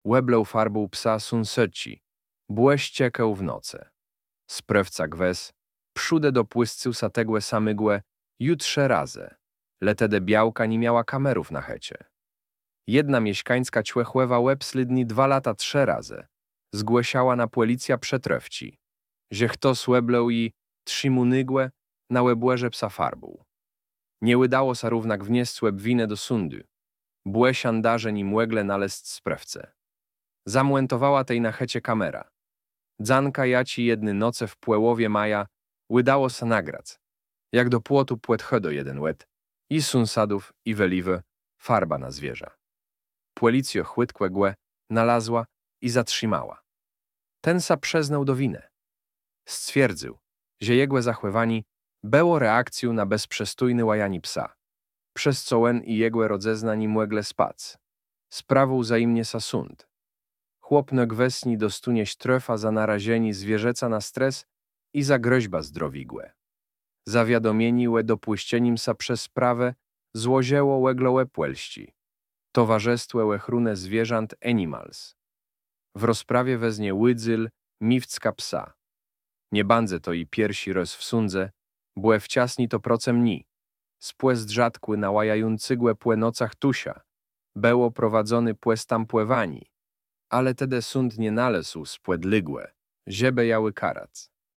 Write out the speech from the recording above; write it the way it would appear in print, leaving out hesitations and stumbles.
Łeblał farbą psa sunseci, błeś ciekeł w noce. Sprewca gwes, pszude do płyscył sategłe samygłe, jutrze razę. Letede białka nie miała kamerów na hecie. Jedna mieszkańska ćłechłewa łeb slydni 2 lata 3 razy. Zgłosiała na policja przetrewci, że kto słeblał i trzymunygłe na łebłerze psa farbą. Nie udało sa równak wnieść łeb winę do sądu. Błesiandarze nim młegle nalest sprawcę. Zamłętowała tej na hecie kamera. Dzanka jaci jedny noce w Płełowie maja udało sa nagrać, jak do płotu płetchodo jeden łet i sąsadów i weliwy farba na zwierza. Policjo chłytkłe głę nalazła i zatrzymała. Ten sa przyznał do winę. Stwierdził, że jego zachowani było reakcją na bezprzestójny łajani psa, przez co on i jego rodzeznani młegle spac. Sprawą wzajemnie sa sąd. Chłopno gwesni dostunieś trefa za narazieni zwierzeca na stres i za groźba zdrowigłe. Zawiadomieni łe dopuścienim sa przez sprawę złodzieło łeglołe płelści. Towarzystwo łechrune zwierząt Animals. W rozprawie weznie łydzyl miwcka psa. Nie bandze to i piersi roz w sądze, błe wciasni to procem ni. Spłez rzadkły na łajającygłe płe nocach tusia. Było prowadzony płes tam płewani. Ale tedy sąd nie nalesł spłedligłe, ziebe jały karac.